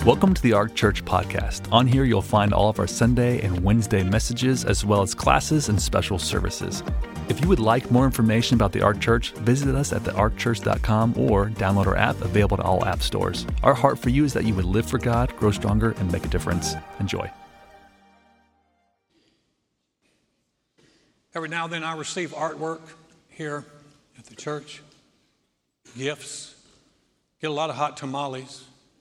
Welcome to the Ark Church podcast. On here, you'll find all of our Sunday and Wednesday messages, as well as classes and special services. If you would like more information about the Ark Church, visit us at thearkchurch.com or download our app, available to all app stores. Our heart for you is that you would live for God, grow stronger, and make a difference. Enjoy. Every now and then I receive artwork here at the church, gifts, get a lot of hot tamales.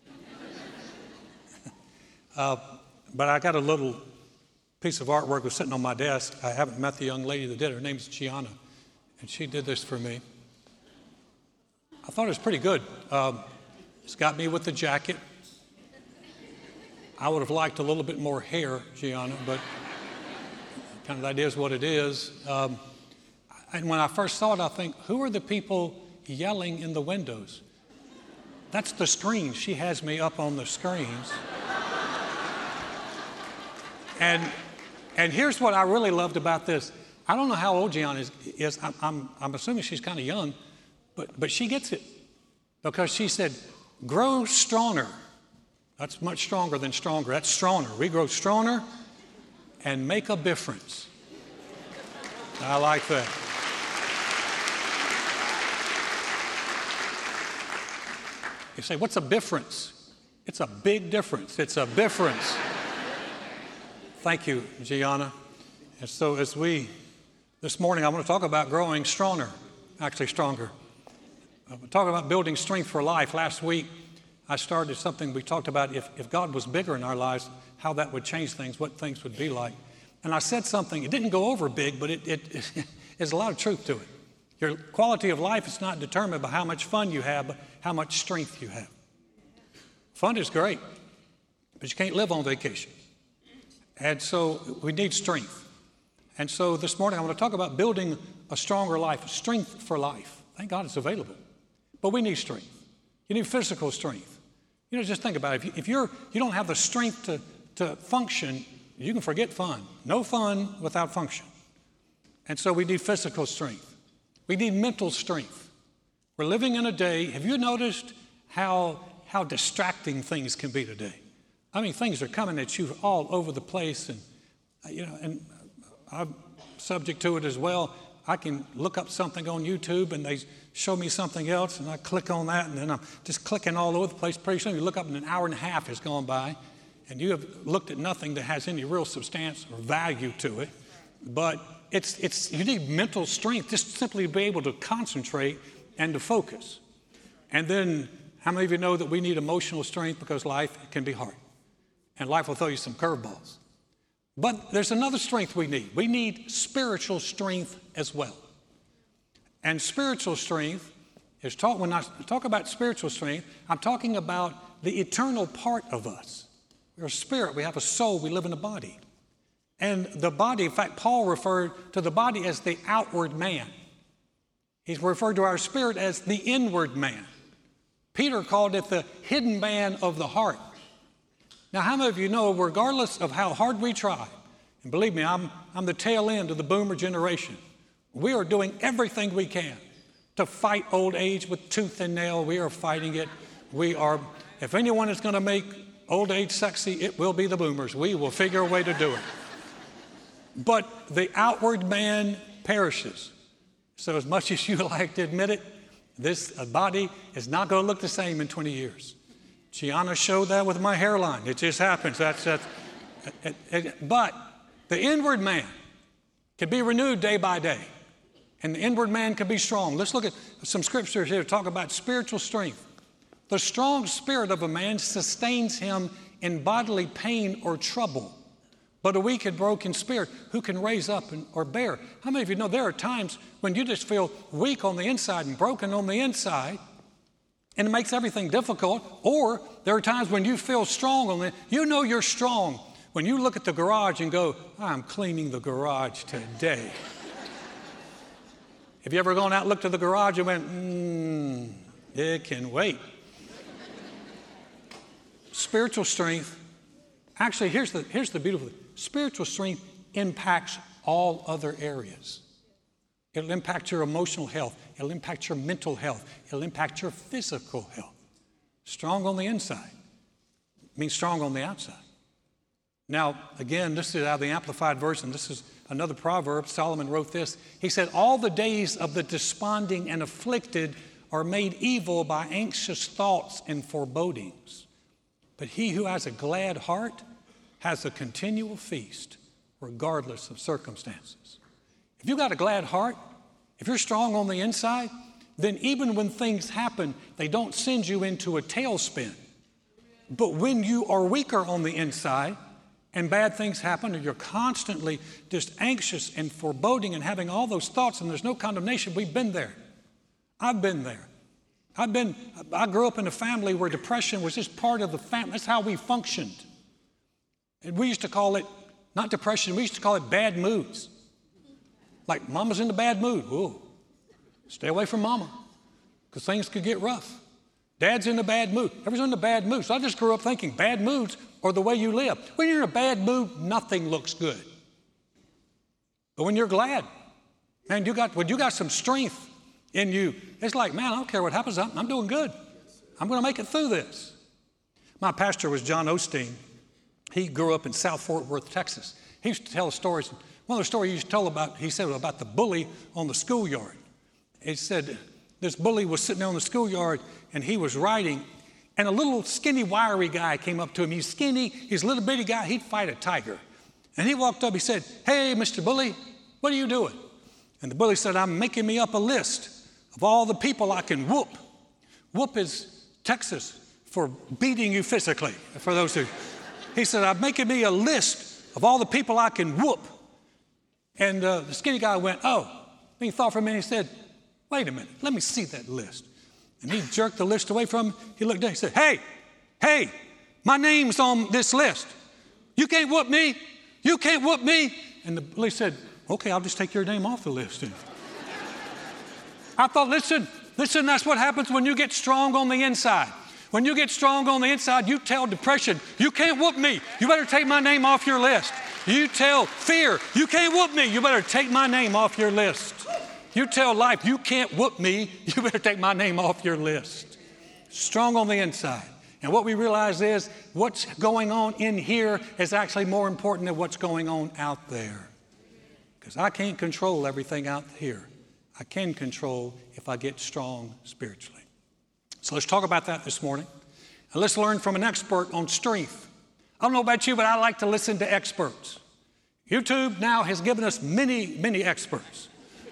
But I got a little piece of artwork was sitting on my desk. I haven't met the young lady that did it. Her name's Gianna, and she did this for me. I thought it was pretty good. It's got me with the jacket. I would have liked a little bit more hair, Gianna, but kind of the idea is what it is. And when I first saw it, I think, who are the people yelling in the windows? That's the screen. She has me up on the screens. And here's what I really loved about this. I don't know how old Gianna is. I'm assuming she's kind of young, but she gets it because she said, grow stronger. That's much stronger than stronger. That's stronger. We grow stronger and make a difference. I like that. You say, what's a difference? It's a big difference. It's a difference. Thank you, Gianna. And so this morning I want to talk about growing stronger, actually stronger. We're talking about building strength for life. Last week I started something we talked about if God was bigger in our lives, how that would change things, what things would be like. And I said something, it didn't go over big, but there's a lot of truth to it. Your quality of life is not determined by how much fun you have, but how much strength you have. Fun is great, but you can't live on vacation. And so we need strength. And so this morning I want to talk about building a stronger life, strength for life. Thank God it's available. But we need strength. You need physical strength. You know, just think about it. If you don't have the strength to function, you can forget fun. No fun without function. And so we need physical strength. We need mental strength. We're living in a day, have you noticed how distracting things can be today? I mean, things are coming at you all over the place, and I'm subject to it as well. I can look up something on YouTube, and they show me something else, and I click on that, and then I'm just clicking all over the place. Pretty soon, you look up, and an hour and a half has gone by, and you have looked at nothing that has any real substance or value to it. But you need mental strength just simply to be able to concentrate and to focus. And then, how many of you know that we need emotional strength because life can be hard? And life will throw you some curveballs. But there's another strength we need. We need spiritual strength as well. And spiritual strength is taught, when I talk about spiritual strength, I'm talking about the eternal part of us. We're a spirit, we have a soul, we live in a body. And the body, in fact, Paul referred to the body as the outward man. He's referred to our spirit as the inward man. Peter called it the hidden man of the heart. Now, how many of you know, regardless of how hard we try, and believe me, I'm the tail end of the boomer generation, we are doing everything we can to fight old age with tooth and nail. We are fighting it. If anyone is going to make old age sexy, it will be the boomers. We will figure a way to do it. But the outward man perishes. So as much as you like to admit it, this body is not going to look the same in 20 years. Gianna showed that with my hairline. It just happens. But the inward man can be renewed day by day. And the inward man can be strong. Let's look at some scriptures here to talk about spiritual strength. The strong spirit of a man sustains him in bodily pain or trouble. But a weak and broken spirit, who can raise up or bear? How many of you know there are times when you just feel weak on the inside and broken on the inside, and it makes everything difficult? Or there are times when you feel strong you know you're strong when you look at the garage and go, I'm cleaning the garage today. Have you ever gone out and looked at the garage and went, it can wait? Spiritual strength, actually, here's the beautiful thing. Spiritual strength impacts all other areas. It'll impact your emotional health. It'll impact your mental health. It'll impact your physical health. Strong on the inside. It means strong on the outside. Now, again, this is out of the Amplified Version. This is another proverb. Solomon wrote this. He said, all the days of the desponding and afflicted are made evil by anxious thoughts and forebodings. But he who has a glad heart has a continual feast, regardless of circumstances. If you've got a glad heart, if you're strong on the inside, then even when things happen, they don't send you into a tailspin. But when you are weaker on the inside and bad things happen, or you're constantly just anxious and foreboding and having all those thoughts, and there's no condemnation, we've been there. I've been there. I grew up in a family where depression was just part of the family. That's how we functioned. And we used to call it, not depression, we used to call it bad moods. Like, mama's in a bad mood. Whoa, stay away from mama, because things could get rough. Dad's in a bad mood. Everyone's in a bad mood. So I just grew up thinking bad moods are the way you live. When you're in a bad mood, nothing looks good. But when you're glad, man, when you got some strength in you, it's like, man, I don't care what happens. I'm doing good. I'm going to make it through this. My pastor was John Osteen. He grew up in South Fort Worth, Texas. He used to tell stories. One of the stories he used to tell about, he said about the bully on the schoolyard. He said this bully was sitting there on the schoolyard and he was writing, and a little skinny, wiry guy came up to him. He's skinny, he's a little bitty guy, he'd fight a tiger. And he walked up, he said, hey, Mr. Bully, what are you doing? And the bully said, I'm making me up a list of all the people I can whoop. Whoop is Texas for beating you physically, for those who. He said, I'm making me a list of all the people I can whoop. And the skinny guy went, oh. And he thought for a minute, he said, wait a minute, let me see that list. And he jerked the list away from him. He looked down, he said, hey, my name's on this list. You can't whoop me. You can't whoop me. And the bully said, okay, I'll just take your name off the list. I thought, listen, that's what happens when you get strong on the inside. When you get strong on the inside, you tell depression, you can't whoop me. You better take my name off your list. You tell fear, you can't whoop me. You better take my name off your list. You tell life, you can't whoop me. You better take my name off your list. Strong on the inside. And what we realize is what's going on in here is actually more important than what's going on out there. Because I can't control everything out here. I can control if I get strong spiritually. So let's talk about that this morning. And let's learn from an expert on strength. I don't know about you, but I like to listen to experts. YouTube now has given us many, many experts.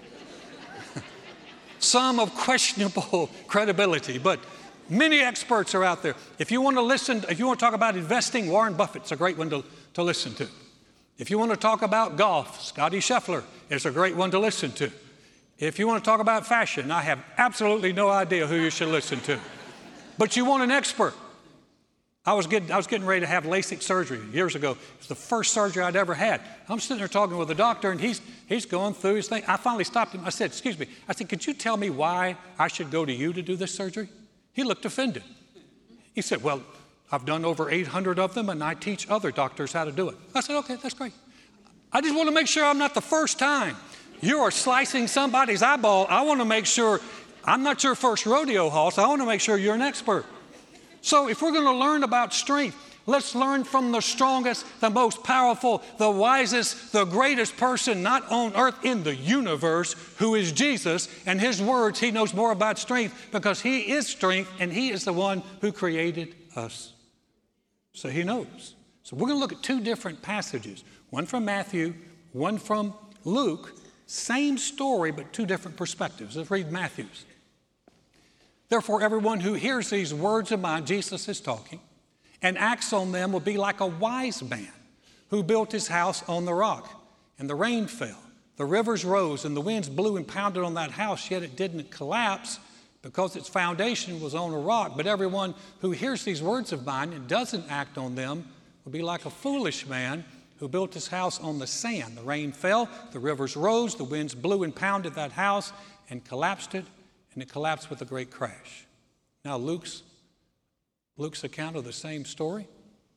Some of questionable credibility, but many experts are out there. If you want to talk about investing, Warren Buffett's a great one to listen to. If you want to talk about golf, Scotty Scheffler is a great one to listen to. If you want to talk about fashion, I have absolutely no idea who you should listen to. But you want an expert. I was getting ready to have LASIK surgery years ago. It was the first surgery I'd ever had. I'm sitting there talking with the doctor, and he's going through his thing. I finally stopped him. I said, excuse me. I said, could you tell me why I should go to you to do this surgery? He looked offended. He said, well, I've done over 800 of them, and I teach other doctors how to do it. I said, okay, that's great. I just want to make sure I'm not the first time you are slicing somebody's eyeball. I want to make sure I'm not your first rodeo horse. I want to make sure you're an expert. So if we're going to learn about strength, let's learn from the strongest, the most powerful, the wisest, the greatest person not on earth in the universe, who is Jesus. And his words, he knows more about strength because he is strength and he is the one who created us. So he knows. So we're going to look at two different passages, one from Matthew, one from Luke. Same story, but two different perspectives. Let's read Matthew's. Therefore, everyone who hears these words of mine, Jesus is talking, and acts on them will be like a wise man who built his house on the rock. And the rain fell, the rivers rose, and the winds blew and pounded on that house, yet it didn't collapse because its foundation was on a rock. But everyone who hears these words of mine and doesn't act on them will be like a foolish man who built his house on the sand. The rain fell, the rivers rose, the winds blew and pounded that house and collapsed it, and it collapsed with a great crash. Now Luke's account of the same story.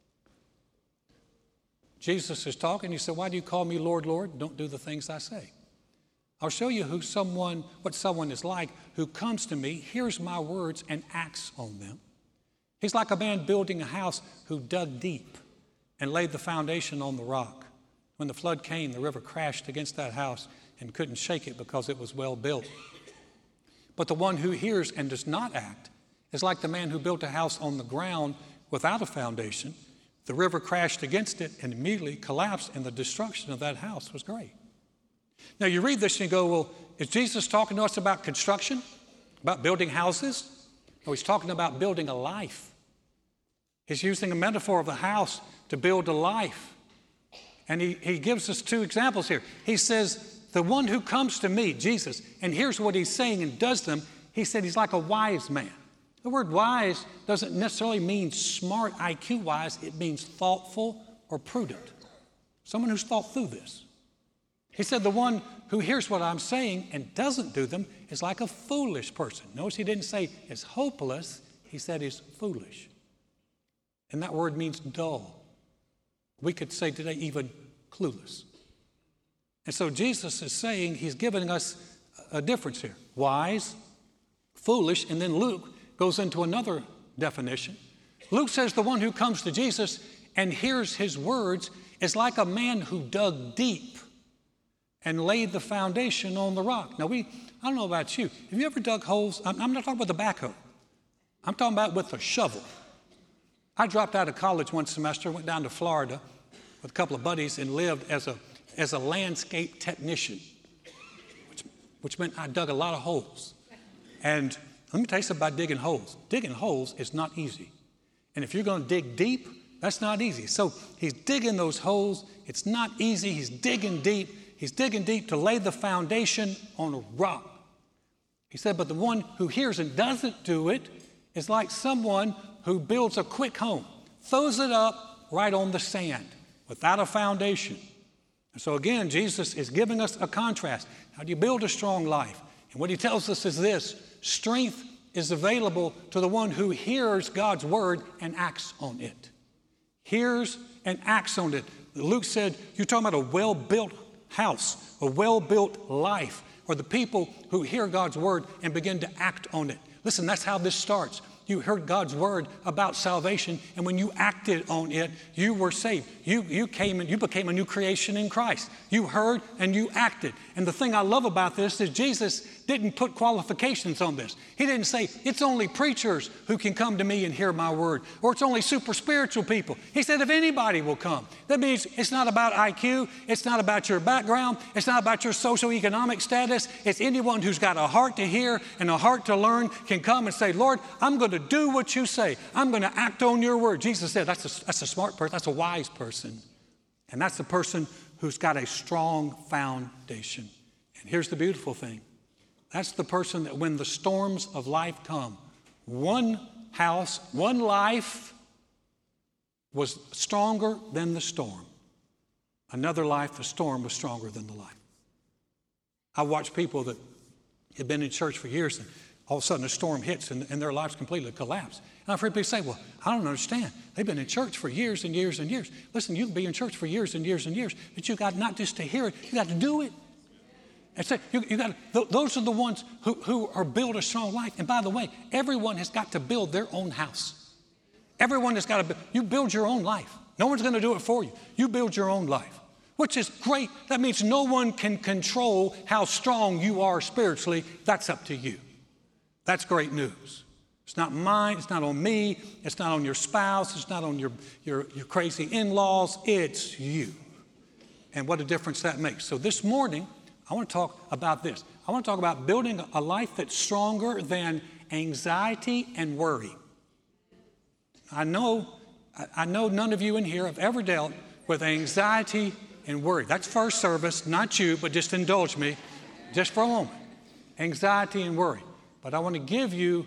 Jesus is talking. He said, why do you call me Lord, Lord? Don't do the things I say. I'll show you what someone is like who comes to me, hears my words, and acts on them. He's like a man building a house who dug deep and laid the foundation on the rock. When the flood came, the river crashed against that house and couldn't shake it because it was well built. But the one who hears and does not act is like the man who built a house on the ground without a foundation. The river crashed against it and immediately collapsed, and the destruction of that house was great. Now you read this and you go, well, is Jesus talking to us about construction, about building houses? No, he's talking about building a life. He's using a metaphor of a house to build a life. And he gives us two examples here. He says, the one who comes to me, Jesus, and here's what he's saying and does them. He said he's like a wise man. The word wise doesn't necessarily mean smart, IQ-wise. It means thoughtful or prudent. Someone who's thought through this. He said the one who hears what I'm saying and doesn't do them is like a foolish person. Notice he didn't say is hopeless. He said he's foolish. And that word means dull. We could say today even clueless. And so Jesus is saying, he's giving us a difference here. Wise, foolish, and then Luke goes into another definition. Luke says the one who comes to Jesus and hears his words is like a man who dug deep and laid the foundation on the rock. Now I don't know about you. Have you ever dug holes? I'm not talking about the backhoe. I'm talking about with a shovel. I dropped out of college one semester, went down to Florida with a couple of buddies and lived as a landscape technician, which meant I dug a lot of holes. And let me tell you something about digging holes. Digging holes is not easy. And if you're going to dig deep, that's not easy. So he's digging those holes. It's not easy. He's digging deep. He's digging deep to lay the foundation on a rock. He said, but the one who hears and doesn't do it is like someone who builds a quick home, throws it up right on the sand without a foundation. And so again, Jesus is giving us a contrast. How do you build a strong life? And what he tells us is this: strength is available to the one who hears God's word and acts on it. Hears and acts on it. Luke said, you're talking about a well-built house, a well-built life, or the people who hear God's word and begin to act on it. Listen, that's how this starts. You heard God's word about salvation, and when you acted on it, you were saved. You came and you became a new creation in Christ. You heard and you acted. And the thing I love about this is Jesus didn't put qualifications on this. He didn't say, it's only preachers who can come to me and hear my word, or it's only super spiritual people. He said, if anybody will come. That means it's not about IQ. It's not about your background. It's not about your socioeconomic status. It's anyone who's got a heart to hear and a heart to learn can come and say, Lord, I'm going to do what you say. I'm going to act on your word. Jesus said that's a smart person. That's a wise person. And that's the person who's got a strong foundation. And here's the beautiful thing. That's the person that when the storms of life come, one house, one life was stronger than the storm. Another life, the storm was stronger than the life. I watch people that have been in church for years and all of a sudden a storm hits and their lives completely collapse. And I've heard people say, well, I don't understand. They've been in church for years and years and years. Listen, you can be in church for years and years and years, but you got not just to hear it, you got to do it. And so those are the ones who are build a strong life. And by the way, everyone has got to build their own house. Everyone has got to you build your own life. No one's going to do it for you. You build your own life, which is great. That means no one can control how strong you are spiritually. That's up to you. That's great news. It's not mine. It's not on me. It's not on your spouse. It's not on your crazy in-laws. It's you. And what a difference that makes. So this morning, I want to talk about this. I want to talk about building a life that's stronger than anxiety and worry. I know none of you in here have ever dealt with anxiety and worry. That's first service, not you, but just indulge me just for a moment. Anxiety and worry. But I want to give you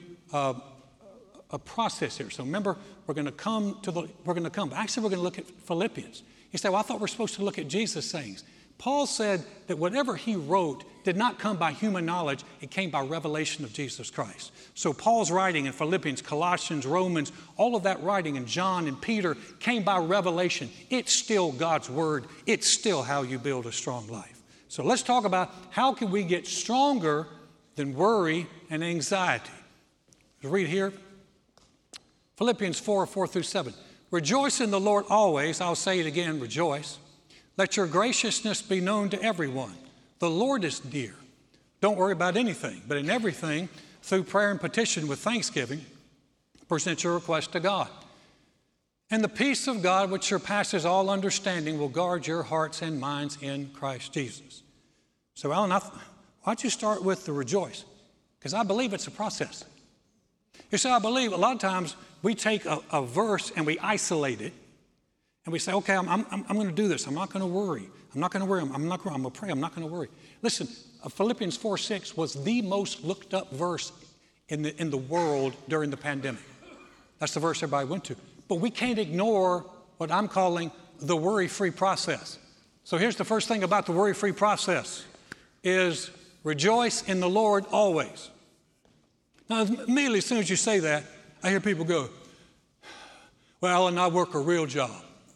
a process here. So remember, we're going to come. Actually, we're going to look at Philippians. You say, well, I thought we're supposed to look at Jesus' sayings. Paul said that whatever he wrote did not come by human knowledge. It came by revelation of Jesus Christ. So Paul's writing in Philippians, Colossians, Romans, all of that writing in John and Peter came by revelation. It's still God's word. It's still how you build a strong life. So let's talk about how can we get stronger than worry and anxiety. Read here, Philippians 4:4-7. Rejoice in the Lord always. I'll say it again, rejoice. Let your graciousness be known to everyone. The Lord is near. Don't worry about anything, but in everything, through prayer and petition with thanksgiving, present your request to God. And the peace of God, which surpasses all understanding, will guard your hearts and minds in Christ Jesus. So, Alan, why don't you start with the rejoice? Because I believe it's a process. You see, I believe a lot of times we take a verse and we isolate it, and we say, okay, I'm going to do this. I'm not going to worry. I'm not going to worry. I'm going to pray. I'm not going to worry. Listen, Philippians 4:6 was the most looked up verse in the world during the pandemic. That's the verse everybody went to. But we can't ignore what I'm calling the worry-free process. So here's the first thing about the worry-free process is rejoice in the Lord always. Now, immediately as soon as you say that, I hear people go, well, and I work a real job.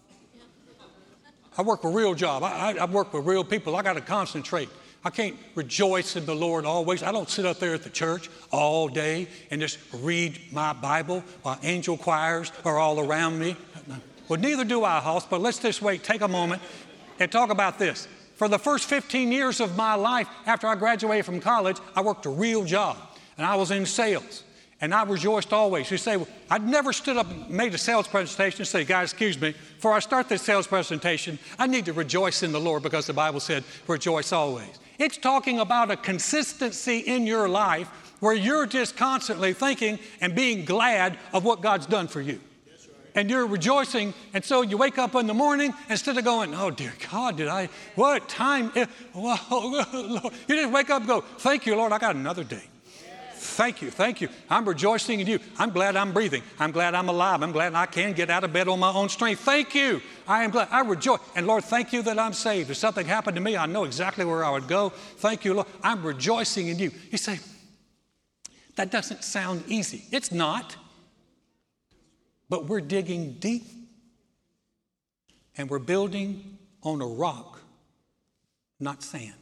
I work a real job. I work with real people. I got to concentrate. I can't rejoice in the Lord always. I don't sit up there at the church all day and just read my Bible while angel choirs are all around me. Well, neither do I, Hoss, but let's just take a moment and talk about this. For the first 15 years of my life after I graduated from college, I worked a real job, and I was in sales. And I rejoiced always. You say, well, I'd never stood up and made a sales presentation and say, guys, excuse me, before I start this sales presentation, I need to rejoice in the Lord because the Bible said, rejoice always. It's talking about a consistency in your life where you're just constantly thinking and being glad of what God's done for you. And you're rejoicing, and so you wake up in the morning, instead of going, oh, dear God, what time? You just wake up and go, thank you, Lord, I got another day. Thank you. I'm rejoicing in you. I'm glad I'm breathing. I'm glad I'm alive. I'm glad I can get out of bed on my own strength. Thank you. I am glad. I rejoice. And Lord, thank you that I'm saved. If something happened to me, I know exactly where I would go. Thank you, Lord. I'm rejoicing in you. You say, that doesn't sound easy. It's not. But we're digging deep. And we're building on a rock, not sand.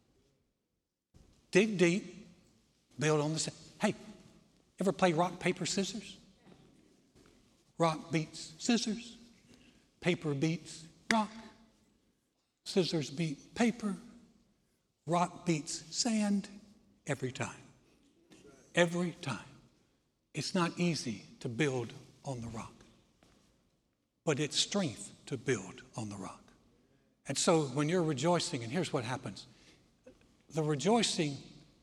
Dig deep. Build on the sand. Hey, ever play rock, paper, scissors? Rock beats scissors. Paper beats rock. Scissors beat paper. Rock beats sand every time. Every time. It's not easy to build on the rock, but it's strength to build on the rock. And so when you're rejoicing, and here's what happens. The rejoicing,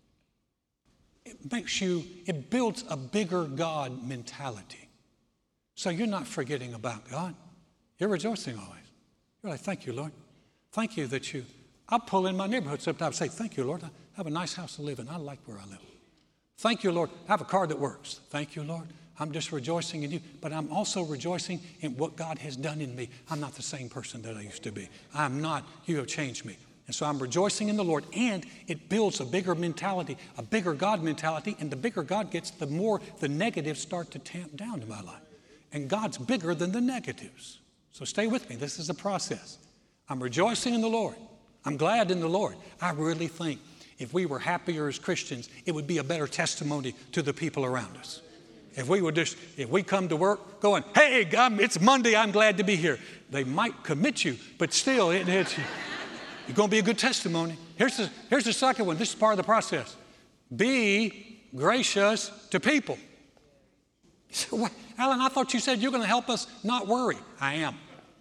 it builds a bigger God mentality. So you're not forgetting about God. You're rejoicing always. You're like, thank you, Lord. Thank you that I'll pull in my neighborhood sometimes and say, thank you, Lord. I have a nice house to live in. I like where I live. Thank you, Lord. I have a car that works. Thank you, Lord. I'm just rejoicing in you, but I'm also rejoicing in what God has done in me. I'm not the same person that I used to be. I'm not. You have changed me. And so I'm rejoicing in the Lord, and it builds a bigger mentality, a bigger God mentality, and the bigger God gets, the more the negatives start to tamp down in my life. And God's bigger than the negatives. So stay with me. This is a process. I'm rejoicing in the Lord. I'm glad in the Lord. I really think if we were happier as Christians, it would be a better testimony to the people around us. If we come to work going, hey, God, it's Monday, I'm glad to be here. They might commit you, but still, it's going to be a good testimony. Here's the second one. This is part of the process. Be gracious to people. You say, well, Alan, I thought you said you're going to help us not worry. I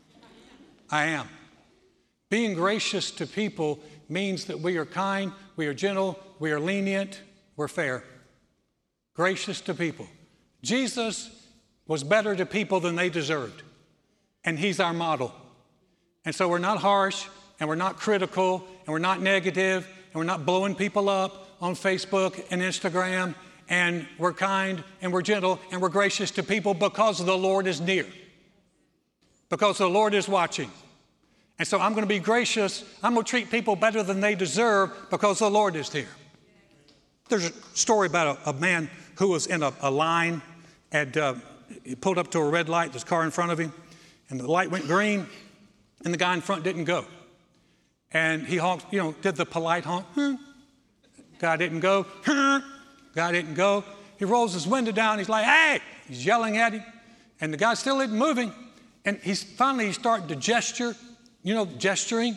am. Being gracious to people means that we are kind, we are gentle, we are lenient, we're fair. Gracious to people. Jesus was better to people than they deserved, and he's our model. And so we're not harsh, and we're not critical, and we're not negative, and we're not blowing people up on Facebook and Instagram, and we're kind, and we're gentle, and we're gracious to people because the Lord is near, because the Lord is watching. And so I'm going to be gracious. I'm going to treat people better than they deserve because the Lord is here. There's a story about a man who was in a line, and he pulled up to a red light, this car in front of him, and the light went green, and the guy in front didn't go. And he honked, did the polite honk. Guy didn't go. Guy didn't go. He rolls his window down. He's like, hey! He's yelling at him. And the guy still isn't moving. And he's starting to gesture. You know, gesturing?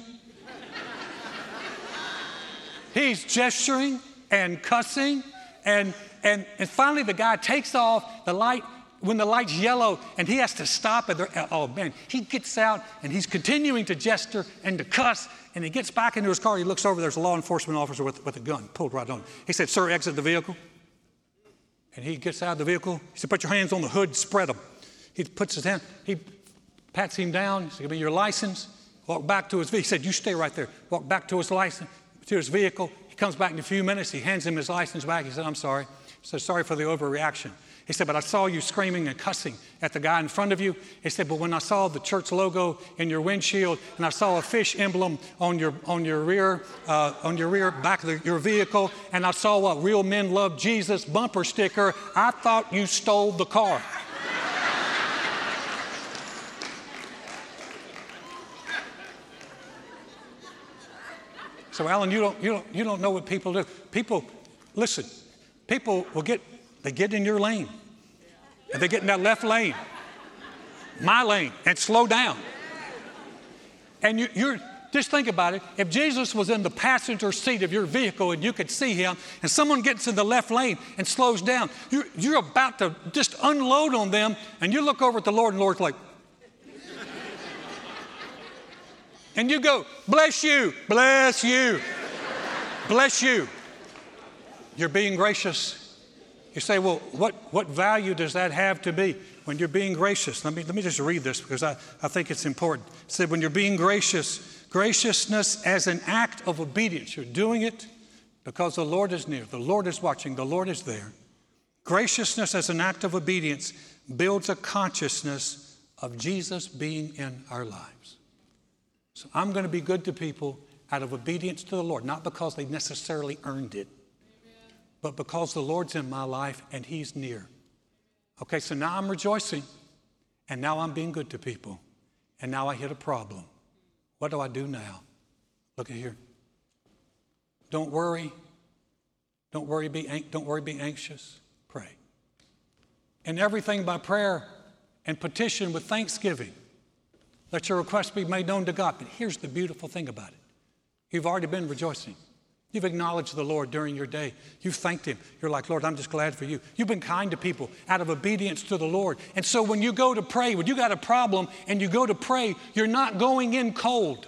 He's gesturing and cussing. And finally the guy takes off the light when the light's yellow, and he has to stop. Oh, man. He gets out, and he's continuing to gesture and to cuss. And he gets back into his car. He looks over. There's a law enforcement officer with a gun pulled right on him. He said, "Sir, exit the vehicle." And he gets out of the vehicle. He said, "Put your hands on the hood, spread them." He puts his hand, he pats him down. He said, "Give me your license." Walk back to his vehicle. He said, "You stay right there." Walk back to his license, to his vehicle. He comes back in a few minutes. He hands him his license back. He said, "I'm sorry." He said, "Sorry for the overreaction." He said, "But I saw you screaming and cussing at the guy in front of you." He said, "But when I saw the church logo in your windshield and I saw a fish emblem on your rear back of your vehicle, and I saw a Real Men Love Jesus bumper sticker, I thought you stole the car." So, Alan, you don't know what people do. People will get in your lane, and they get in that left lane, my lane, and slow down. And you're just think about it. If Jesus was in the passenger seat of your vehicle and you could see him, and someone gets in the left lane and slows down, you're about to just unload on them, and you look over at the Lord, and the Lord's like, and you go, "Bless you, bless you, bless you." You're being gracious. You say, "Well, what value does that have to be when you're being gracious?" Let me just read this because I think it's important. It said, when you're being gracious, graciousness as an act of obedience. You're doing it because the Lord is near. The Lord is watching. The Lord is there. Graciousness as an act of obedience builds a consciousness of Jesus being in our lives. So I'm going to be good to people out of obedience to the Lord, not because they necessarily earned it, but because the Lord's in my life and he's near. Okay, so now I'm rejoicing, and now I'm being good to people, and now I hit a problem. What do I do now? Look at here. Don't worry. Don't worry, be anxious. Pray. And everything by prayer and petition with thanksgiving. Let your requests be made known to God. But here's the beautiful thing about it. You've already been rejoicing. You've acknowledged the Lord during your day. You've thanked him. You're like, "Lord, I'm just glad for you." You've been kind to people out of obedience to the Lord. And so when you go to pray, when you got a problem and you go to pray, you're not going in cold.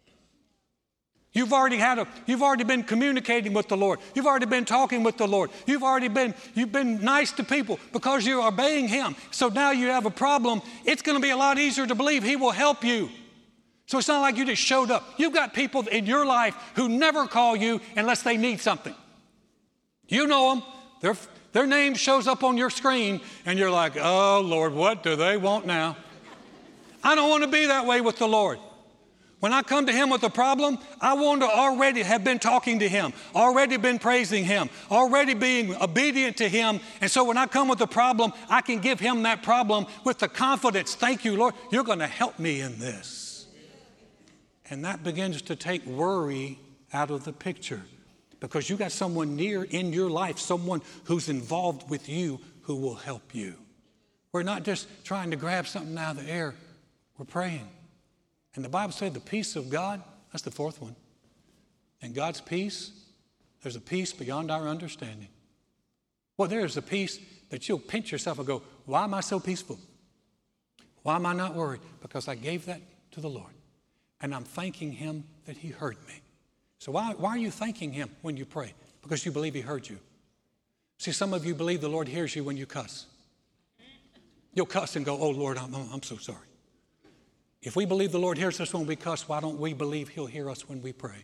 You've already been communicating with the Lord. You've already been talking with the Lord. You've been nice to people because you're obeying him. So now you have a problem. It's going to be a lot easier to believe he will help you. So it's not like you just showed up. You've got people in your life who never call you unless they need something. You know them. Their name shows up on your screen, and you're like, "Oh, Lord, what do they want now?" I don't want to be that way with the Lord. When I come to him with a problem, I want to already have been talking to him, already been praising him, already being obedient to him. And so when I come with a problem, I can give him that problem with the confidence, "Thank you, Lord, you're going to help me in this." And that begins to take worry out of the picture because you got someone near in your life, someone who's involved with you who will help you. We're not just trying to grab something out of the air. We're praying. And the Bible said the peace of God, that's the fourth one. And God's peace, there's a peace beyond our understanding. Well, there's a peace that you'll pinch yourself and go, "Why am I so peaceful? Why am I not worried?" Because I gave that to the Lord. And I'm thanking him that he heard me. So why are you thanking him when you pray? Because you believe he heard you. See, some of you believe the Lord hears you when you cuss. You'll cuss and go, "Oh, Lord, I'm so sorry." If we believe the Lord hears us when we cuss, why don't we believe he'll hear us when we pray?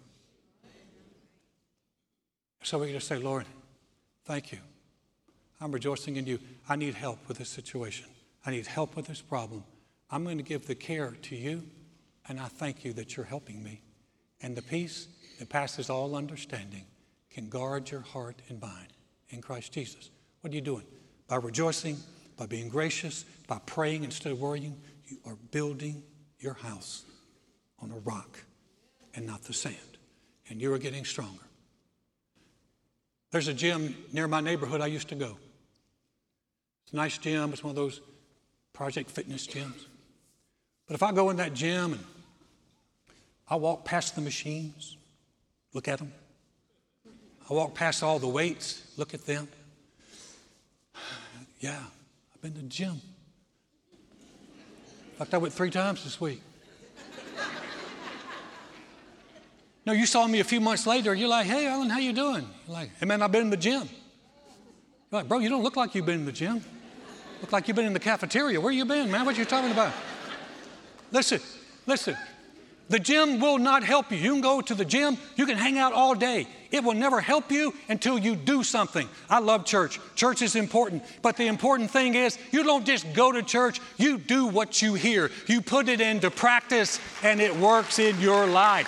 So we just say, "Lord, thank you. I'm rejoicing in you. I need help with this situation. I need help with this problem. I'm going to give the care to you, and I thank you that you're helping me. And the peace that passes all understanding can guard your heart and mind in Christ Jesus." What are you doing? By rejoicing, by being gracious, by praying instead of worrying, you are building your house on a rock and not the sand. And you are getting stronger. There's a gym near my neighborhood I used to go. It's a nice gym. It's one of those Project Fitness gyms. But if I go in that gym and I walk past the machines, look at them. I walk past all the weights, look at them. Yeah, I've been to the gym. In fact, I went 3 times this week. No, you saw me a few months later, you're like, hey, Alan, how you doing? You're like, hey, man, I've been in the gym. You're like, bro, you don't look like you've been in the gym. Look like you've been in the cafeteria. Where you been, man? What you talking about? Listen. The gym will not help you. You can go to the gym. You can hang out all day. It will never help you until you do something. I love church. Church is important. But the important thing is you don't just go to church. You do what you hear. You put it into practice, and it works in your life.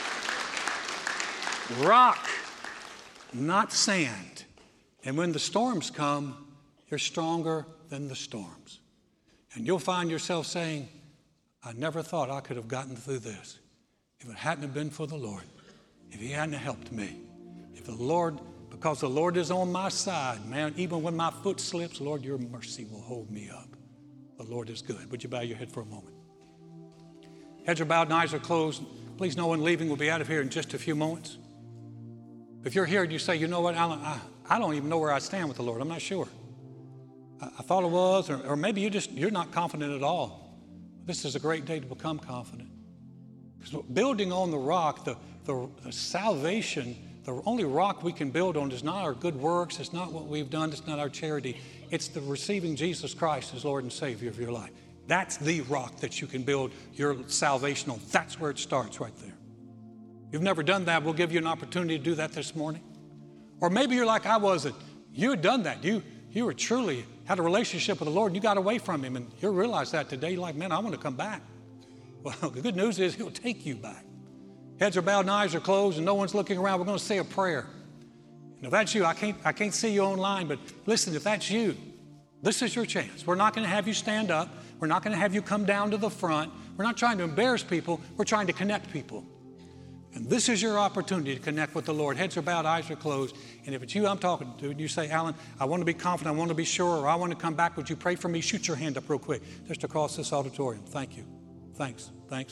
Rock, not sand. And when the storms come, you're stronger than the storms. And you'll find yourself saying, I never thought I could have gotten through this if it hadn't have been for the Lord, if He hadn't helped me. Because the Lord is on my side, man, even when my foot slips, Lord, your mercy will hold me up. The Lord is good. Would you bow your head for a moment? Heads are bowed and eyes are closed. Please, no one leaving. We'll be out of here in just a few moments. If you're here and you say, you know what, Alan, I don't even know where I stand with the Lord. I'm not sure. I thought it was, or maybe you're not confident at all. This is a great day to become confident. Because building on the rock, the salvation, the only rock we can build on is not our good works, it's not what we've done, it's not our charity. It's the receiving Jesus Christ as Lord and Savior of your life. That's the rock that you can build your salvation on. That's where it starts right there. If you've never done that, we'll give you an opportunity to do that this morning. Or maybe you're like I wasn't. You had done that. You were truly had a relationship with the Lord and you got away from Him, and you realize that today. You're like, man, I want to come back. Well, the good news is He'll take you back. Heads are bowed and eyes are closed and no one's looking around. We're going to say a prayer. And if that's you, I can't see you online, but listen, if that's you, this is your chance. We're not going to have you stand up. We're not going to have you come down to the front. We're not trying to embarrass people. We're trying to connect people. And this is your opportunity to connect with the Lord. Heads are bowed, eyes are closed. And if it's you I'm talking to, and you say, Alan, I want to be confident, I want to be sure, or I want to come back, would you pray for me? Shoot your hand up real quick, just across this auditorium. Thank you. Thanks.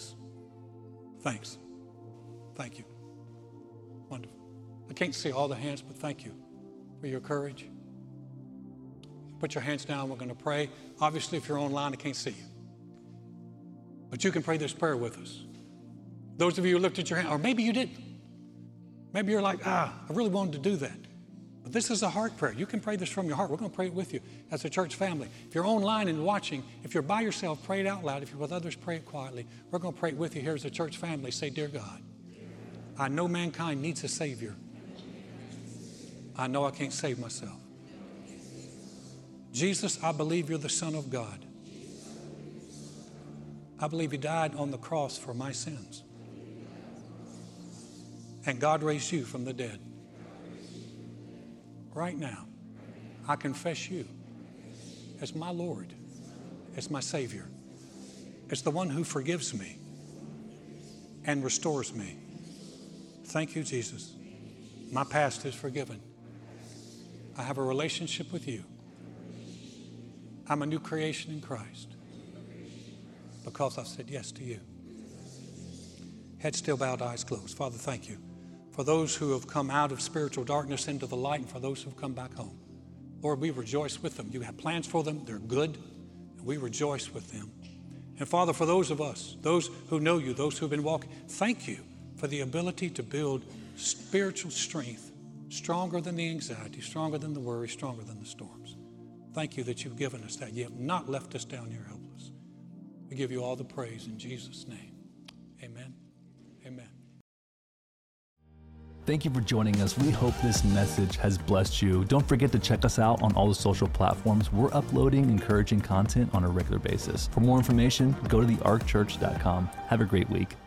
Thank you. Wonderful. I can't see all the hands, but thank you for your courage. Put your hands down. We're going to pray. Obviously, if you're online, I can't see you. But you can pray this prayer with us. Those of you who looked at your hand, or maybe you didn't. Maybe you're like, I really wanted to do that. But this is a heart prayer. You can pray this from your heart. We're going to pray it with you as a church family. If you're online and watching, if you're by yourself, pray it out loud. If you're with others, pray it quietly. We're going to pray it with you here as a church family. Say, Dear God, I know mankind needs a Savior. I know I can't save myself. Jesus, I believe you're the Son of God. I believe you died on the cross for my sins. And God raised you from the dead. Right now, I confess you as my Lord, as my Savior, as the one who forgives me and restores me. Thank you, Jesus. My past is forgiven. I have a relationship with you. I'm a new creation in Christ because I've said yes to you. Head still bowed, eyes closed. Father, thank you for those who have come out of spiritual darkness into the light and for those who have come back home. Lord, we rejoice with them. You have plans for them. They're good. And we rejoice with them. And Father, for those of us, those who know you, those who have been walking, thank you for the ability to build spiritual strength, stronger than the anxiety, stronger than the worry, stronger than the storms. Thank you that you've given us that. You have not left us down here helpless. We give you all the praise in Jesus' name. Amen. Amen. Thank you for joining us. We hope this message has blessed you. Don't forget to check us out on all the social platforms. We're uploading encouraging content on a regular basis. For more information, go to thearkchurch.com. Have a great week.